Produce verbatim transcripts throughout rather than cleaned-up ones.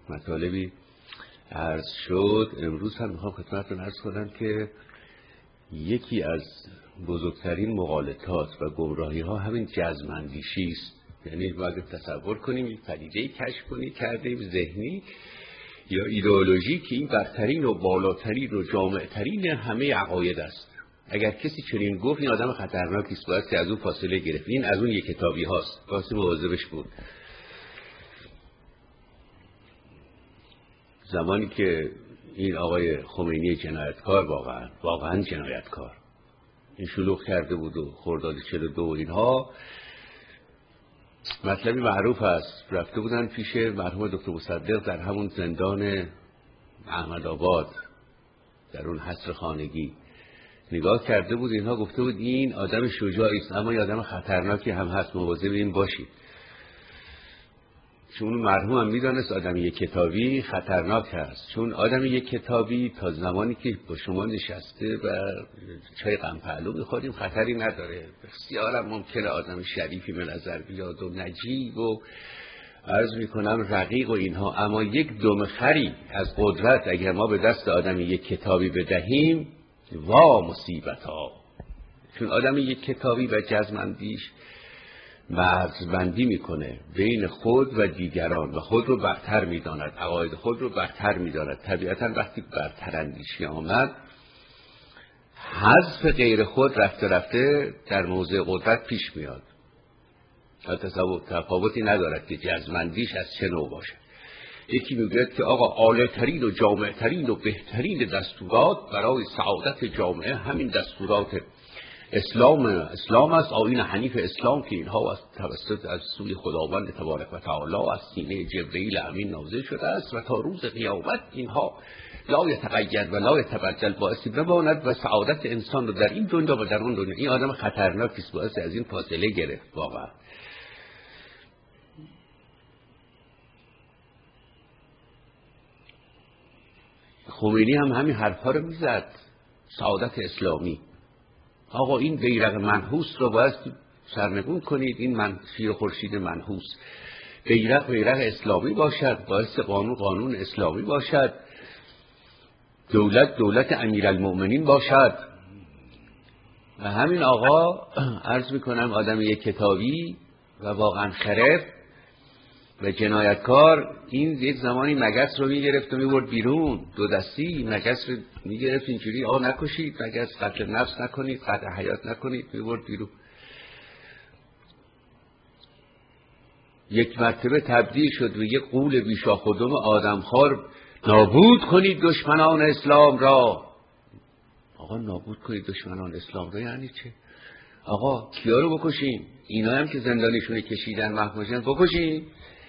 مطالبی عرض شد. امروز هم میخوام خدمتتون عرض کنم که یکی از بزرگترین مغالطات و گمراهی ها همین جزم‌اندیشی است. یعنی باید تصور کنیم یک پدیده‌ای کشف کنیم کردیم ذهنی یا ایدئولوژی که این برترین و بالاترین و جامعترین همه عقاید است. اگر کسی چنین گفت این آدم خطرناکی است، باید که از اون فاصله گرفت. این از اون یک کتابی هاست، واسه مواظبش بود. زمانی که این آقای خمینی جنایتکار واقعا واقعا جنایتکار این شلوغ کرده بود و خرداد چهل و دو و اینها، مطلبی معروف است، رفته بودن پیش مرحوم دکتر مصدق در همون زندان احمدآباد در اون حصر خانگی نگاه کرده بود اینها، گفته بود این آدم شجاعی است اما یه آدم خطرناکی هم هست، مواظب این باشید. چون مرحوم هم میدانست آدم یک کتابی خطرناک هست، چون آدم یک کتابی تا زمانی که با شما نشسته و چای غم پهلو می‌خوریم خطری نداره، بسیار هم ممکنه آدم شریفی به نظر بیاد و نجیب و عرض میکنم رقیق و اینها، اما یک دم خری از قدرت اگر ما به دست آدم یک کتابی بدهیم وا مصیبت ها. چون آدم یک کتابی و جزم‌اندیش مرزبندی میکنه بین خود و دیگران و خود رو برتر میداند، عقاید خود رو برتر میداند. طبیعتا وقتی برتر اندیشی آمد حذف غیر خود رفته رفته در موضع قدرت پیش میاد. تصور تفاوتی ندارد که جزم‌اندیش از چه نوع باشه. یکی میگه که آقا عالی‌ترین و جامع‌ترین و بهترین دستورات برای سعادت جامعه همین دستورات اسلام اسلام است، آیین حنیف اسلام که اینها از توسط از سوی خداوند تبارک و تعالی از سینه جبرئیل امین نازل شده است و تا روز قیامت اینها لا یتغیر و لا یتبدل، باعث بماند و سعادت انسان رو در این دنیا و در اون دنیا. این آدم خطرناکی است، باعث از این فاصله گرفت. واقعا خمینی هم همین حرفا رو میزد، سعادت اسلامی. آقا این بیرق منحوس رو باید سرنگون کنید، این من شیر خورشید منحوس، بیرق بیرق اسلامی باشد، باعث قانون قانون اسلامی باشد، دولت دولت امیرالمؤمنین باشد. و همین آقا عرض میکنم آدم یک کتابی و واقعا خرف و جنایتکار، این یک زمانی مگس رو میگرفت و میبرد بیرون، دو دستی مگس رو میگرفت اینجوری آقا نکشید مگس، قتل نفس نکنید، قطع حیات نکنید، میبرد بیرون. یک مرتبه تبدیل شد به یک غول بیشاخودم آدمخوار، نابود کنید دشمنان اسلام را. آقا نابود کنید دشمنان اسلام را یعنی چه؟ آقا کیا رو بکشیم؟ اینا هم که زندانیشون کشیدن محکومشن بکشیم؟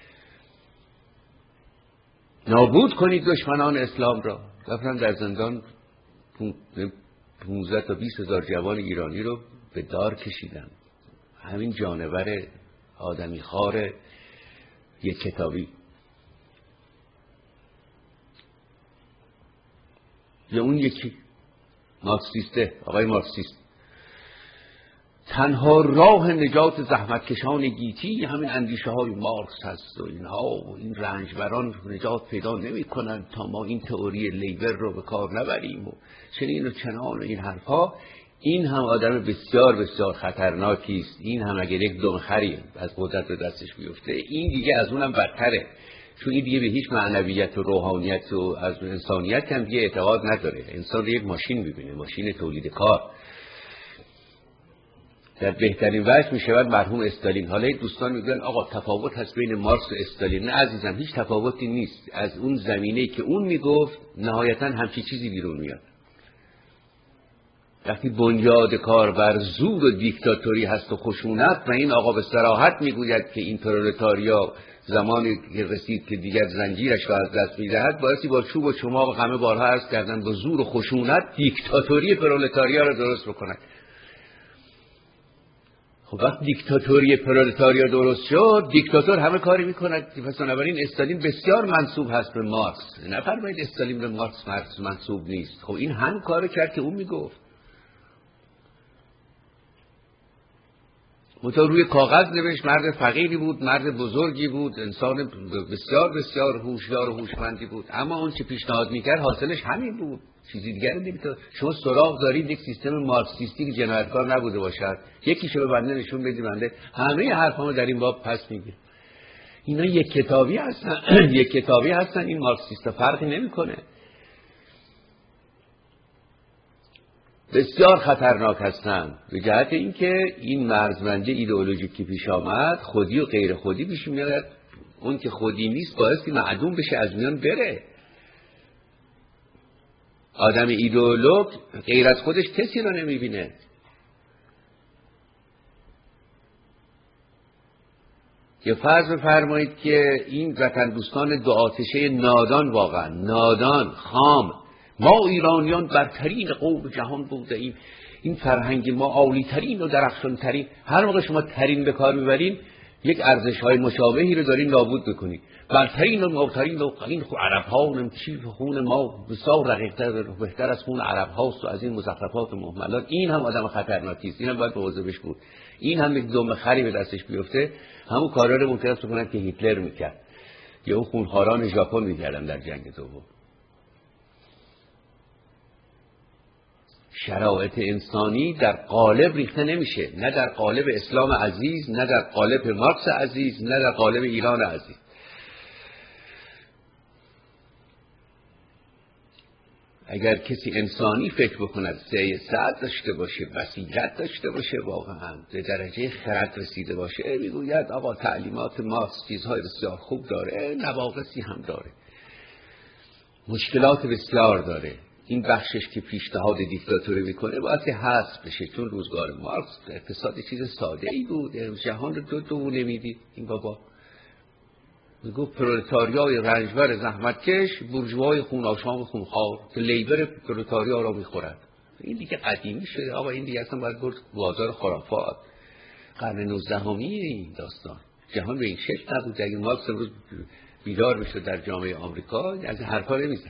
نابود کنید دشمنان اسلام را. رفتن در زندان پونزده تا بیست هزار جوان ایرانی رو به دار کشیدن. همین جانور آدمی خار یک کتابی. یا اون یکی مارکسیسته، آقای مارکسیست، تنها راه نجات زحمتکشان گیتی همین اندیشه های مارکس هست و اینها و این رنجبران نجات پیدا نمی کنند تا ما این تئوری لیبر رو به کار نبریم و چنین و چنان و این حرفا. این هم آدم بسیار بسیار خطرناکی است. این هم اگر یک دم خری از قدرت به دستش بیفته این دیگه از اونم بدتره، چون این دیگه به هیچ معنویت و روحانیت و از انسانیت هم دیگه اعتقاد نداره. انسان رو یک ماشین میبینه، ماشین تولید کار. در بهترین وجه میشود مرحوم استالین. حالا دوستان میگن آقا تفاوت هست بین مارکس و استالین. نه عزیزم، هیچ تفاوتی نیست. از اون زمینه‌ای که اون میگفت نهایتا همچین چیزی بیرون میاد. وقتی بنیاد کار بر زور و دیکتاتوری هست و خشونت و این آقا به صراحت میگوید که این پرولتاریا زمانی که رسید که دیگر زنجیرش رو از دست میدهد، بایستی با چوب و چماق همه بارها عرض کردن با زور و خشونت دیکتاتوری پرولتاریا رو درست بکنن. خب وقت دیکتاتوری پرولتاریا درست شد، دیکتاتور همه کاری میکند. پس بنابراین استالین بسیار منسوب هست به مارکس. نفرمایید استالین به مارکس منسوب نیست. خب این هم کار کرد که اون میگفت. منتها روی کاغذ نوشت، مرد فقیری بود، مرد بزرگی بود، انسان بسیار بسیار هوشیار و هوشمندی بود، اما اون چه پیشنهاد میکرد حاصلش همین بود، چیزی دیگری نمیتونه. شما سراغ دارید یک سیستم مارکسیستی که جنایتکار نبوده باشد، یکیشو به بنده نشون بدید، بنده همه حرفامو در این باب پس میگیره. اینا یک کتابی هستن یک کتابی هستن این مارکسیستا فرقی نمیکنه. بسیار خطرناک هستند به جهت اینکه این مرزبندی ایدئولوژیکی پیش آمد، خودی و غیر خودی پیش میاد. اون که خودی نیست باعثی معدوم بشه، از میان بره. آدم ایدئولوگ غیر از خودش کسی رو نمیبینه. یه فرض بفرمایید که این وطن دوستان دو آتشه نادان، واقعا نادان، خام، ما ایرانیان برترین قوم جهان بوده ایم، این فرهنگ ما عالی ترین و درخشان ترین. هر موقع شما ترین به کار میبرین یک ارزش های مشابهی رو دارین نابود بکنید. برترین و مبترین و این عرب ها نمچی خون ما بسیار رقیق‌تر و بهتر از خون عرب هاست و از این مزخرفات و مهملات. این هم آدم خطرناکی است، این هم باید مواظبش بود. این هم یک دم خری به دستش بیفته، همون کارا رو ممکن است بکنن که هیتلر میکرد یا اون خونخواران ژاپن میکردن در جنگ دوم. شرایط انسانی در قالب ریخته نمیشه، نه در قالب اسلام عزیز، نه در قالب مارکس عزیز، نه در قالب ایران عزیز. اگر کسی انسانی فکر بکند، سعی سعد داشته باشه، بصیرت داشته باشه، واقعا به درجه خرد رسیده باشه، میگوید آقا تعلیمات مارکس چیزهای بسیار خوب داره، نواقصی هم داره، مشکلات بسیار داره. این بخشش که پیشنهاد دیکتاتوری میکنه باید که حذف بشه، چون روزگار مارکس اقتصاد چیز ساده ای بود، جهان رو دو دو نمیدید. این بابا میگو پرولتاریای رنجبر زحمتکش، بورژوای خوناشام خونخوار که لیبر پرولتاریا را میخورد. این دیگه قدیمی شده آقا، این دیگه اصلا باید برد بازار خرافات. قرن نوزدهمی این داستان، جهان به این شکل نبود. اگه مارکس امروز بیدار میشد در جامعه آمریکا از حرفا نمیزد.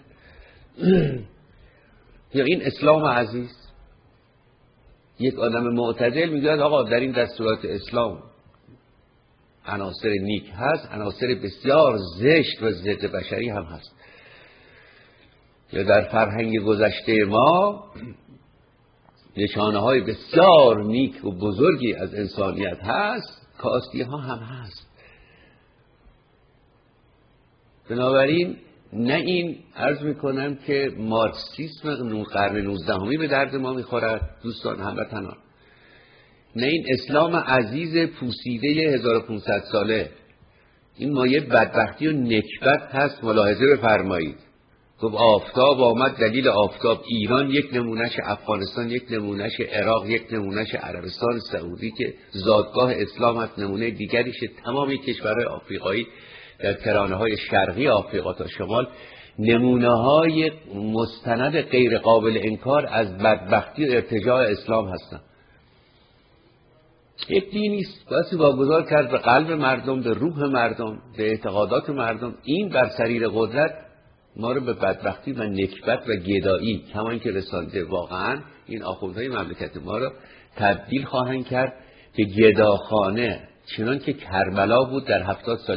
یا این اسلام عزیز، یک آدم معتدل میگه آقا در این دستورات اسلام عناصر نیک هست، عناصر بسیار زشت و ضد بشری هم هست. یا در فرهنگ گذشته ما نشانه های بسیار نیک و بزرگی از انسانیت هست، کاستی ها هم هست. بنابراین نه این عرض میکنم که مارکسیسم قرن نوزدهمی به درد ما میخورد دوستان هموطنان، نه این اسلام عزیز پوسیده هزار و پانصد ساله. این مایه بدبختی و نکبت هست. ملاحظه بفرمایید، خب آفتاب آمد دلیل آفتاب، ایران یک نمونهش، افغانستان یک نمونهش، عراق یک نمونهش، عربستان سعودی که زادگاه اسلام هست نمونه دیگریشه، تمام کشورهای آفریقایی در کرانه های شرقی آفریقا تا شمال نمونه های مستند غیر قابل انکار از بدبختی و ارتجاع اسلام هستند. یک دینی است باید واگذار کرد به قلب مردم، به روح مردم، به اعتقادات مردم. این بر سریر قدرت ما رو به بدبختی و نکبت و گدایی کما اینکه رسانده، واقعا این آخوندهای مملکت ما رو تبدیل خواهند کرد به گداخانه، چنان که کربلا بود در هفتاد سال